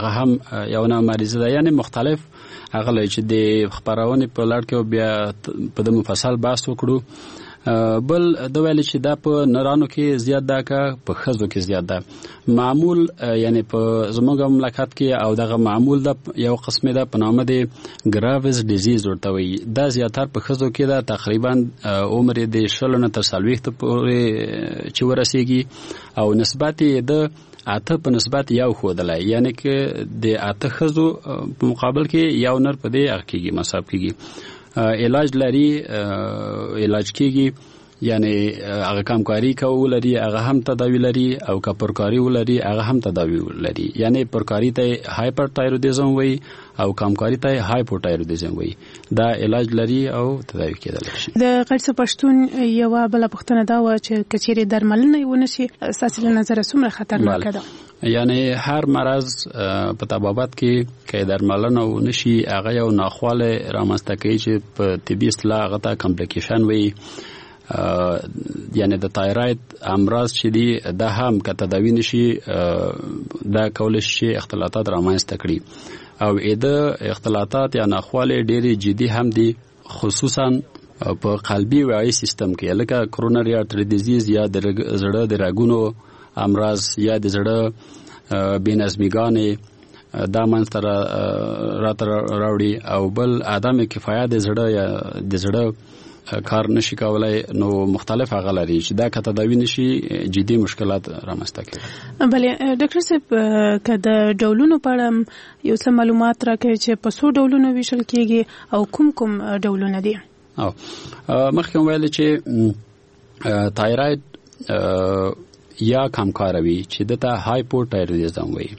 هغه هم یو نه مریض ده. یعنی مختلف هغه لای چې د خبرونه په لړ کې بیا په د مفصل بحث وکړو. بل د ویل چې دا په نرانو کې زیات ده که په خزو کې زیات ده. معمول یعنی په زموږ مملکت کې او دغه معمول ده یو قسمه ده په نامه د ګراوز ډیزیز ورته وایي. دا زیاتره په خزو کې ده، تقریبا عمر د 20 نه تر 40 پورې چې ورسیږي او نسبت د 8 په نسبت یو خودلای، یعنی که د 8 خزو په مقابل کې یو نر په دې حق کېږي مصاب کېږي. علاج لري، علاج کېږي، یعنی هغه کمکاری کوي هغه هم تداوی لري او که پرکاری ولري هغه هم تداوی لري. یعنی پرکاری ته هایپرتایرودیزم وایي او کمکاری ته هایپوتایرودیزم وایي. دا علاج لري او تداوی کېدل شي. د قرص پښتون یو بل پښتنه دا و چې کچېری درملنه ونشي اساسي نظر څومره خطرناک ده؟ یعنی هر مرض په طبابت کې که درملنه ونشي هغه یو ناخواله رامنځته کوي چې په طبي اصطلاح هغه ته کمپلیکیشن وایي. یعنی د تایراید امراض چې دي دا هم که تداوی نشي دا کولای شي اختلاطات رامنځته کړي او د اختلاطات یا ناخواله ډېری جدي هم دي، خصوصا په قلبي وعي سیستم کې لکه کرونری ارتری ډیزیز یا د زړه د رګونو امراض یا د زړه بېنظمیګانې دا منځته راوړي او بل عدم کفایت د زړه یا د زړه کار نشي کولای. نو مختلف هغه لري چې دا که تداوی نشي جدي مشکلات رامنځته کوي. بلې ډاکټر صاحب که د ډولونو په اړه یو څه معلومات راکړئ چې په څو ډولونو ویشل کېږي او کوم ډولونه دي؟ مخکې ویل چې تایراید یا کمکاروي چې دته هایپوتایرودیزم وایي.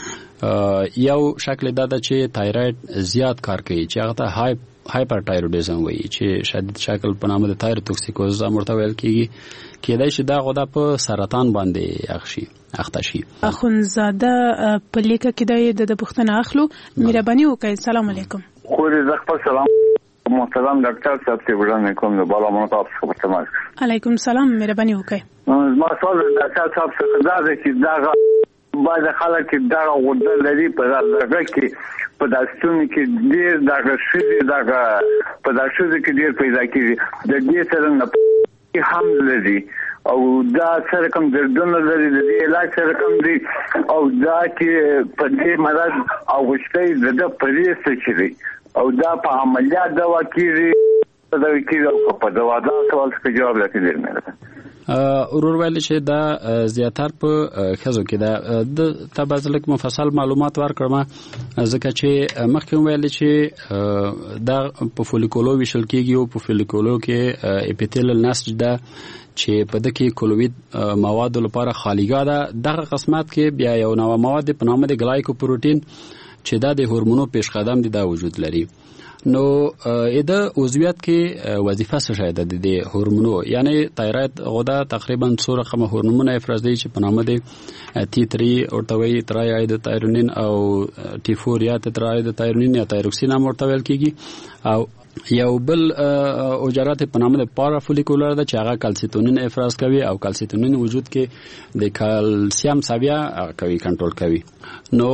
یو شکل دا ده چې تایراید زیات کار کوي چې هغه ته هایپرتایرودیزم وایي چې شدید شکل په نامه د تایروتوکسیکوز ورته ویل کېږي. کېدای شي دا غده په سرطان باندې اخته شي. اخونزاده په لیکه کې د پښتنه اخلو مهرباني وکړئ. السلام علیکم. خو دې خپل سلام محترم ډاکټر صاحب ته وړاندې کوم نو بالا مونږ تاسو په تماس. علیکم السلام، مهرباني وکړئ. ما سوال ډاکټر صاحب څخه دا ده چې دا باید خلک دا غوډه لري په دغه کې په داستون کې ډیر دغه شې دغه په داستون کې ډیر پیدا کیږي د دې سره نه هم لري او دا سره کوم دردونه لري د دې علاج سره کوم دي او دا چې په دې مرض او غشتي د پریس چي او دا په عملیات دوا کیږي دا کیږي په دوا دا سوال څه جواب راکړي نه ورور ویل چې دا زیاتر په خزو کې دا د تبادله مفصل معلومات ورکړم ځکه چې مخکې ویل چې دا په فولیکولو ویشل کېږي او په فولیکولو کې اپیتل نسج دا چې په دکې کلوید مواد لپاره خالیګا ده. دغه قسمت کې بیا یو نوع مواد په نامه د ګلایکوپروتین چې دا د هورمونو پیش قدم دي دا وجود لري. نو دا عضویت کې وظیفه څه شاید د هورمونو یعنی تایراید غده تقریبا 100 رقم هورمون افرازي چې په نامه د T3 اورتوي ترایاید تایرونین او T4 یا ترایاید تایرونین یا تایروکسین هم ورتوي کیږي او یو بل اوجرات په نامه د پارافولیکولر د چاغه کلسیتونین افراز کوي او کلسیتونین وجود کې د کلسیم ساویا کوي کنټرول کوي. نو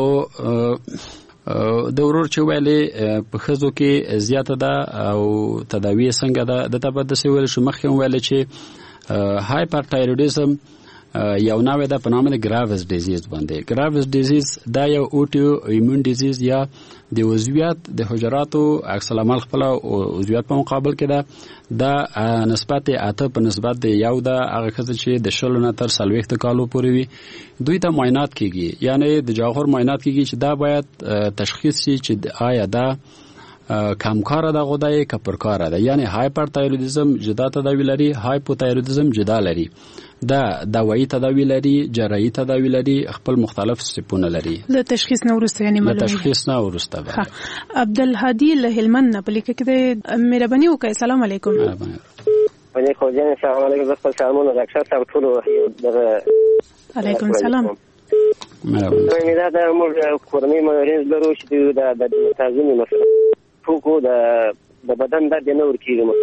د ورور چې ویلې په خزو کې زیاته ده او تداوی څنګه ده د تبدل ویل شو مخکې ویل چې هایپرتایرودیزم یو نوع ده په نامه د ګراوز ډیزیز باندې. ګراوز ډیزیز دا یو اوټیو ایمون ډیزیز یا د عضویت د حجراتو عکس العمل خپل عضویت په مقابل کې ده دا نسبت 8 په نسبت د یو ده هغه خزه چې د 20 نه تر 40 کالو پورې وي. دوی ته معاینات کیږي یعنی د جوهر معاینات کیږي چې دا باید تشخیص شي چې آیا دا کمکار ده غدای که پرکار ده یعنی هایپرتایرودیزم جدا تداوی لري هایپوتایرودیزم جدا لري. دا دوايي تداوی لري جراحي تداوی لري خپل مختلف سپونه لري. له تشخیص نه ورسته یعنی معلومه تشخیص نه ورسته. عبدالهادي له هلمند په لیکه کې مهرباني وکړئ. السلام علیکم. وعلیکم السلام علیکم زه سلامونه ډاکټر صاحب ټول علیکم السلام. مې دا موږ کورنۍ مریض لرو چې د تازمي مثلا ټوکو د بدن درد نه ورکیږي مثلا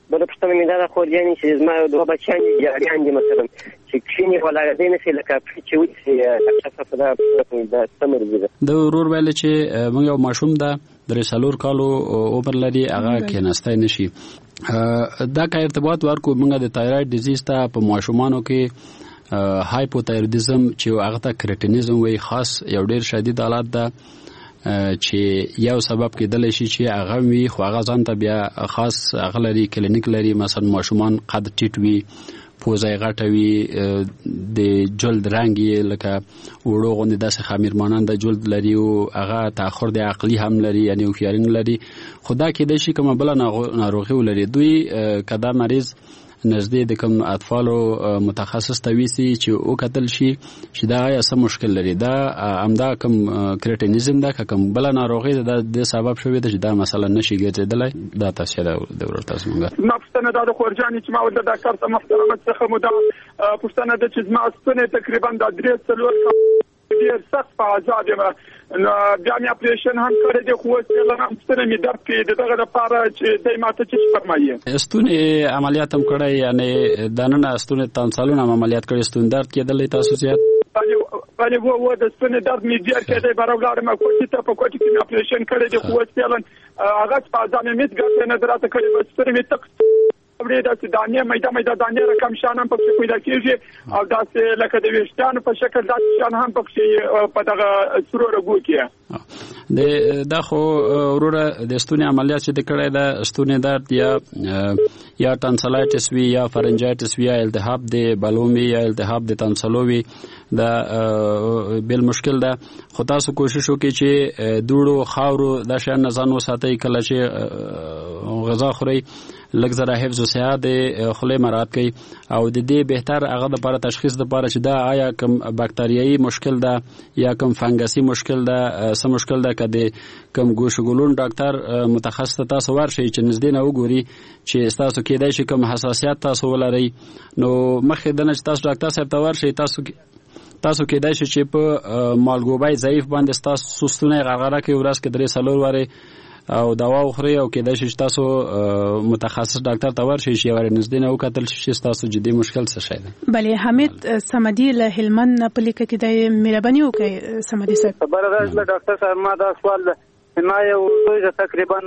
بله پوښتنه مې دا ده خورجانې چې زما دوه بچیان دي جاریان دي مثلا چې کښېني ولاړېدی نه شي لکه پښې چې وچې ډاکټر صاحب په دا پوښتنه دا څه مرضي ده. د ورور ویل چې موږ یو ماشوم ده 3 کالو عمر لري هغه کېناستی نه شي. دا که ارتباط ورکو موږ د تایراید ډیزیز ته په ماشومانو کې هایپوتایرویډیزم چې هغه ته کرټینیزم وایي خاص یو ډېر شدید حالت ده چې یو سبب کېدلی شي چې هغه وي خو هغه ځان ته بیا خاص هغه لري کلینیک لري. مثلا ماشومان قد ټیټ وي پوزه یې غټه وي د جلد رنګ یې لکه وړو غوندې داسې خمیرماننده جلد لري او هغه تاخر د عقلي هم لري یعنی هوښیاري نه لري. خو دا کېدای شي کومه بله ناروغي ولري. دوی که دا مریض نږدې د کوم اطفالو متخصص ته ویسي چې وکتل شي چې دا آیا څه مشکل لري دا همدا کوم کرټینیزم ده که کوم بله ناروغي ده د سبب شوې ده چې دا مثلا نشي ګرځېدلی دا توصیه ده د ورور تاسو مونږ. زما پوښتنه دا ده خورجانې چې ما ورته ډاکټر ته محترمه څخه مو دا پوښتنه ده چې زما ستونی تقریبا دا 3-4 ډېر سخت په عذاب یم نو بیا مې اپریشن هم کړی دی خو اوس هم ستونی مې درد کوي د دغه لپاره چې دی ماته څه فرمایي. ستونی عملیات هم کړی یعنی دننه ستونی تانسالونه هم عملیات کړی ستونی درد کېدلی تاسو زیات بله و د ستوني درد مې ډېر کېدی باره ولاړم کوټې ته په کوټې کې مې اپریشن کړی دی خو اوس فعلا هغه په اعضا مې مس ګټې نه راته کړی بس ستونی مې تک وړې داسې دانې میده دانې رقم شان هم پکې پیدا کېږي او داسې لکه د ویښتانو په شکل داسې شان هم پکې په دغه سرو رګو کې دا خو وروره د ستوني عملیات چې د کړی ده ستوني درد یا ټانسلایټس وي یا فرنجایټس وي یا التهاب د بلوم وي یا التهاب د تانسلو وي دا بل مشکل ده. خو تاسو کوشش وکړئ چې دوړو خاورو دا شیان نه ځان وساتئ کله چې غذا خورئ لږ ذره حفظ او صحت د خولې مراعات کړئ او د دې بهتر هغه د لپاره تشخیص د لپاره چې دا آیا کوم باکتریایي مشکل ده یا کوم فنګسي مشکل ده څه مشکل ده کده کوم ګوشګولون ډاکټر متخصص تاسو ورشي چې نږدې نه وګوري چې تاسو کېدای شي کوم حساسیت تاسو ولرئ نو مخکې د نه تاسو ډاکټر صاحب ته ورشي تاسو کېدای شي چې په مالګوبای ضعیف باندې تاسو سستونه غرغره کې ورځ کې 3 واره او دوا وخوري او کېدای شي تاسو متخصص ډاکټر ته ورشي چې ور نږدې نه وکتل شي تاسو جدي مشکل څه شي ده. بله حمید سمدي له هلمند نه پلیک کې د مهرباني وکړي سمدي صاحب. برغاز له ډاکټر صاحب ما دا سوال ما یو دوی تقریبا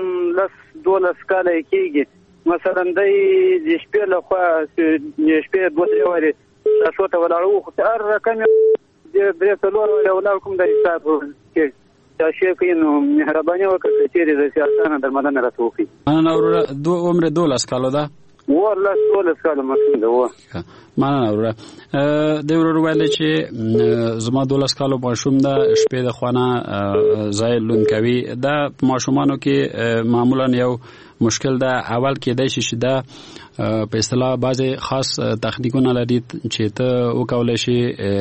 12 کال کېږي مثلا د شپې له خوا شپې 2-3 واره تاسو ته ولاړو خو تر رقم د 3 ولاړ کوم د حساب کې تاسو کې نو مهرباني وکړئ چې د سیاستانه درملنه راټوکي. انا اوره عمر 12 کالو ده والله 12 کالو مسنده و معنا اوره د ورور ویل چې زما 12 کالو ماشوم ده شپې د خوانه زایلون کوي دا ماشومانو کې معمولا یو مشکل ده اول کې د شي ده په اصطلاح بعضی خاص تخنیکونه لري چې ته وکولای شي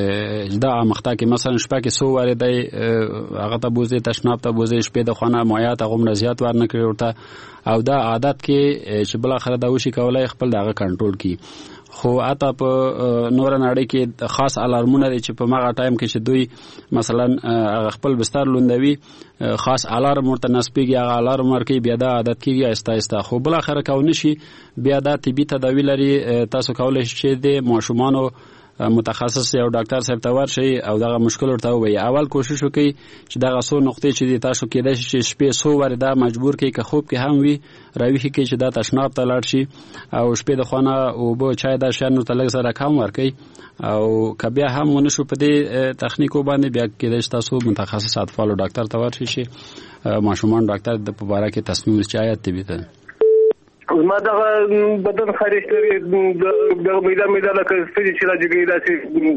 دا مخته کې مثلا شپه کې سو واره دی هغه ته بوزي تشناب ته بوزي شپې د خانه مایات غومره زیات ورنه کړی ورته او دا عادت کې چې بل اخر دا وشي کولای خپل دغه کنټرول کی خو اته په نور نړۍ کې خاص الارمونه دي چې په ماغه ټایم کې چې دوی مثلا خپل بستر لوندوي خاص الارم ورته نسبيږي هغه الارم ورکی بیا دا عادت کیږي آهسته خو بل اخر کاونه شي بیا دا طبي تداوی لري تاسو کولای شئ چې د ماشومانو متخصص یو ډاکټر صاحب ته ورشي او دغه مشکل ورته وایي اول کوشش وکړي چې دغه څو نقطې چې تاسو کېدای شي چې شپې سو ور دا مجبور کې که خوب کې هم وي راوي کې چې دا تشناب ته لاړ شي او شپې د خانه او به چای دا شانو ته لږ سره کم ورکي او کبیا هم ونشو په دې تخنیکو باندې بیا کېدای شي تاسو متخصص اطفال ډاکټر ته ورشي شي ماشومان ډاکټر د په اړه کې تصمیم چې آیات دی ته ما دا بدن خارج لري د میدان لکه ستړي چې راځي داسې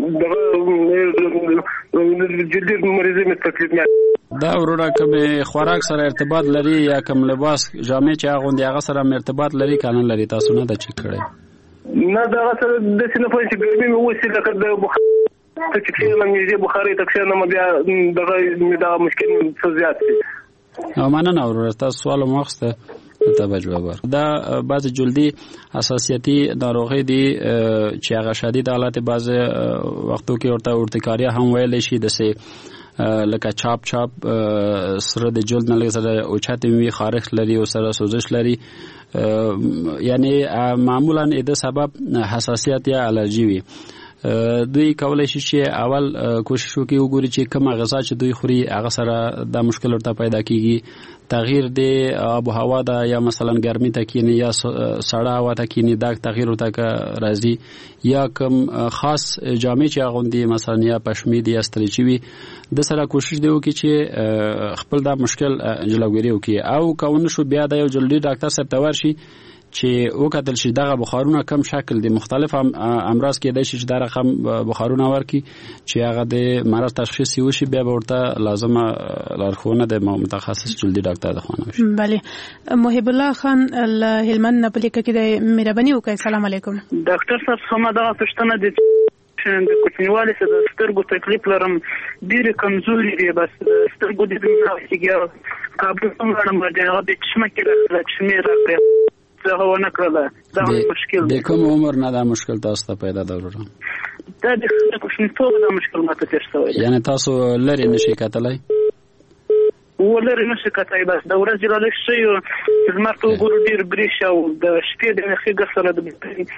د جدي مریض مې تکلیف نه دا وروره کوم خوراک سره ارتباط لري یا کوم لباس جامې چې هغه هغه سره ارتباط لري کنه لري تاسو نه دا چک کړئ نه دا سره د سینې په چې ګرمي مې وسی لکه د ته چې کله مې بخاري تکسر نه بیا دا مشکل څه زیات دي او مننه وروره تاسو سوال مخسته ته جواب ورکړه دا بعض جلدی حساسیتي ناروغي دي چې هغه شدید حالت بعض وختو کې ورته ورتکاریا هم ویل شي د سه لکه چاپ سره د جلد نه لږ اوچت وي خارښت لري او سره سوزش لري یعنی معمولا د سبب حساسیت یا الرجی وي دوی کولای شي چې اول کوشش وکړي وګوري چې کومه غذا چې دوی خوري هغه سره د مشکل ورته پیدا کیږي تغییر د آب و هوا دا یا مثلا ګرمي ته کینی یا سړه هوا ته کینی دا تغییر ورته راځي یا کوم خاص جامې چې غوندي مثلا یا پشمید یا استریچي وي د سره کوشش دی وکړي چې خپل دا مشکل جلوګیری وکړي او کاونه شو بیا د یو جلدی ډاکټر صاحب ته ورشي چې وکتل شي دغه بخارونه کم شکل دي مختلف امراض کې د شي چې د رقم بخارونه ورکی چې هغه د مرض تشخیص وشي بیا ورته لازمه لارښوونه د متخصص جلدی ډاکټر د خونه وشي. بله محب الله خان هلمند نه پلیکه کې د مهرباني وکړئ. السلام علیکم ډاکټر صاحب سمه دا پښتنه دي د کوچنیوالي سره د سترګو تکلیف لرم ډېر کمزوري دی بس سترګو دې نه راځي کابل څنګه هغه د چشمه کې راځي راځي هو نه کړل دا مشکل د کوم عمر نه دا مشکل تاسو ته پیدا درلود دا د کوچنیتوب دا مشکل ماته تیر شوی یعنی تاسو لري نشي کتلای ولر نشي کتای بس دا ورځ را لښ شي زمرته وګورو ډیر بریښ او د شپې د خېګه سره د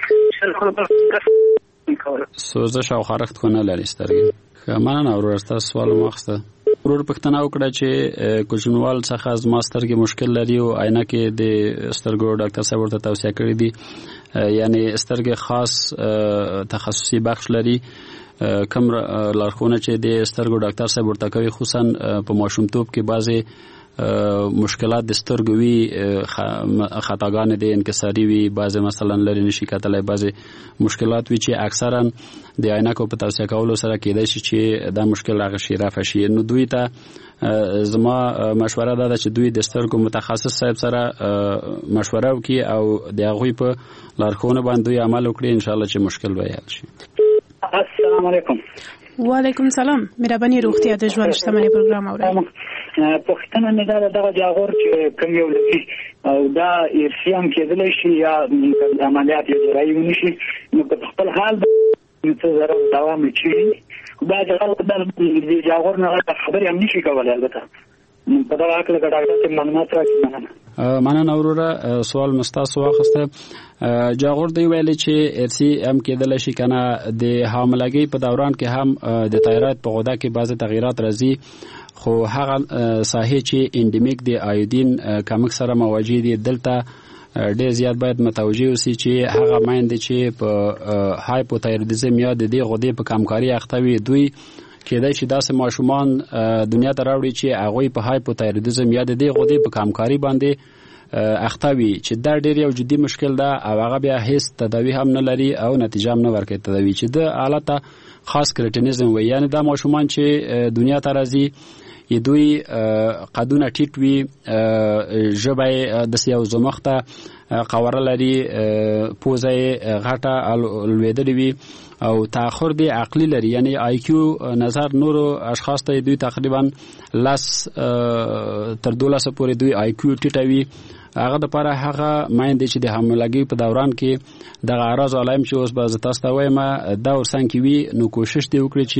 سوزش او خارښت کو نه لري سترګې مننه ورسته سوال مخسته ورور پښتنه وکړه چې کوچنوال څخه از ماسترګي مشکل لري او عینکې د سترګو ډاکټر صاحب ورته توصیه کړې دي یعنی سترګې خاص تخصصي بخش لري کوم لارښوونه چې د سترګو ډاکټر صاحب ورته کوي خصوصا په ماشومتوب کې بعضي مشکلات د سترګو وی خطاګان دي انکساري وي بعضي مثلا لري نشي کتلای بعضي مشکلات وی چې اکثرا د عینکو په توصیه کولو سره کېدای شي چې دا مشکل هغه شي رافع شي نو دوی ته زما مشوره ده چې دوی د سترګو متخصص صاحب سره مشوره وکړي او د هغوی په لارښوونه باندې عمل وکړي ان شاء الله چې مشکل به حل شي. السلام علیکم. وعلیکم سلام. مهرباني روغتیا د ژوند شتمنۍ پروګرام اورئ. پښتنه نه دا دغه جاغور چې کوم یو لري او دا ارسیام کېدلی شي یا عملیات یې جراحي ونشي نو په خپل حال څه ضرر دوام چی دا د جاغور نه خبرې هم نشي کولای البته په دا واکله ډاکټر معلومات راکړي. مننه اوروره سوال مستاسو واخسته جاغور دی ویل چې ارسی هم کېدل شي کنه د حاملګي په دوران کې هم د تایروید په غده کې بعض تغیرات راځي خو هغه ساحې چې انډیمیک دی آیودین کمک سره مواجه دي دلته ډېر زیات باید متوجه اوسي چې هغه مایند چې په هایپوتایرویدزم یا د دې غدې په کمکاري اخته وي دوی کېدای شي داسې ماشومان دنیا ته راوړي چې هغه په هایپوتایرویدزم یا د دې غدې په کمکاري باندې اخته وي چې دا ډېر یو جدي مشکل ده او هغه بیا هیڅ تداوی هم نه لري او نتیجه هم نه ورکوي تداوی چې د حالت خاص کرټینیزم وي یعنی دا ماشومان چې دنیا ته راځي دوی قدونه ټیټ وي ژبه د سیاو زمخته قواره لري پوزه غټه لویدلې وي او تاخر دی عقلی لري یعنی آی کیو نظر نورو اشخاص ته دوی تقریبا لس تر 12 پورې دوی آی کیو ټیټوي هغه د لپاره هغه مایند چې د حاملګي په دوران کې د اعراض علائم چې اوس باز تاسو ته وایم دا ورسان کې وي نو کوشش دی وکړي چې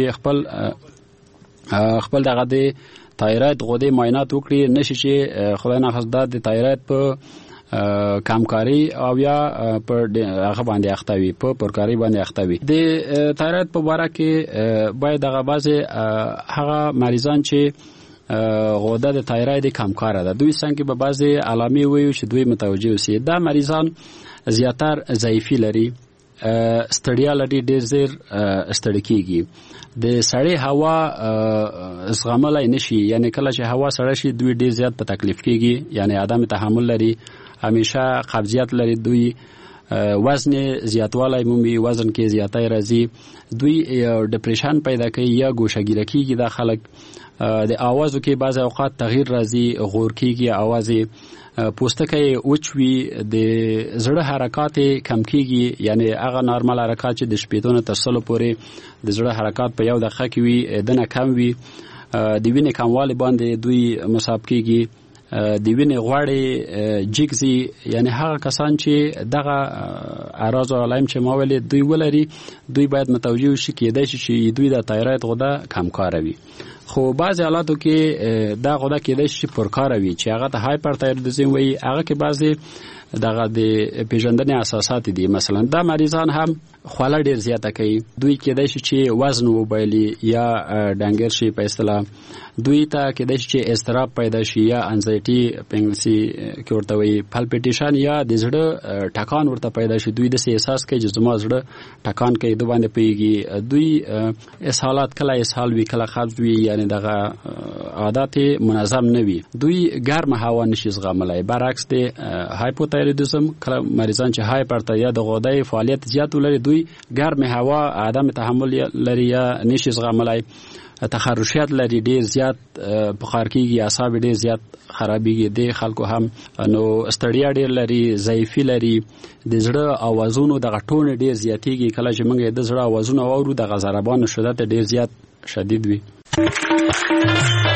خپل دغه د تایروید غدې معاینات وکړي نشي چې خدای نه خاص د تایروید په کمکاری او یا پر هغه باندې اختوي په پرکاری باندې اختوي د تایروید په اړه کې باید هغه بازه هغه مریضان چې غده د تایروید کمکار ده دوی څنګه به بازه علامې وي چې دوی متوجه اوسي دا مریضان زیاتر ضعیفي لري ستړیا لري ډېر زیر ستړی کیږي د سړې هوا زغملای نشي یعنی کله چې هوا سړه شي دوی ډېر زیات په تکلیف کیږي یعنی عدم تحمل لري همیشه قبضیت لري دوی وزن زیاتوالی مومي وزن کې زیاتای راځي دوی ډیپریشن پیدا کوي یا ګوشګیره کیږي د خلک د اوازو کې بعض اوقات تغییر راځي غور کیږي اوازې پوستکی اوچوي د زړه حرکات کم کیږي یعنی هغه نارمل حرکات چې د شپېتونه تر سلو پورې د زړه حرکات په یو دقیقه کې وي دنه کم وي د وینې کموالی باندې دوی مصاب کیږي د وینې غوړې جګزي یعنی هغه کسان چې دغه اعراض او علائم چې ما ویلې دوی ولري دوی باید متوجه شي کېدای شي چې دوی د تایروید غده کمکار وي خو بعض حالاتو کې دا غوډه کېدای شي پرکار وي چې هغه ته هایپرتایرویډیزم وي. هغه کې بعضي دغه د پیژندنې اساسات دي. مثلا دا مریضان هم خواله ډیر زیاته کوي. دوی کېدای شي چې وزن وبایلي یا ډنګر شي په اصطلاح. دوی ته کېدای شي چې اضطراب پیدا شي یا انزایټي په انګلیسي کې ورته وایي پالپیټیشن یا د زړه ټکان ورته پیدا شي. دوی د احساس کوي چې زما زړه ټکان کوي، د باندې پیږي. دوی اسهالات کله اسهال وی کله قبض وی، یعنی دغه عادت منظم نه وي. دوی ګرم هوا نشي زغملای. برعکس د هایپوتایرویډیزم کله مریضان چې هایپرتایرویډ د غدې فعالیت زیات ولري، دوی ګرم هوا عدم تحمل لري یا نشي زغملای. تخرشات لري ډیر زیات، بخار کیږي، اعصاب ډیر زیات خرابېږي. د خلکو هم نو ستړیا ډیر لري، ضعیفي لري. د زړه اوازونو د غټون ډیر زیاتېږي. کله چې موږ د زړه اوازونه اورو د ضربان شدت ډیر زیات شدید وي.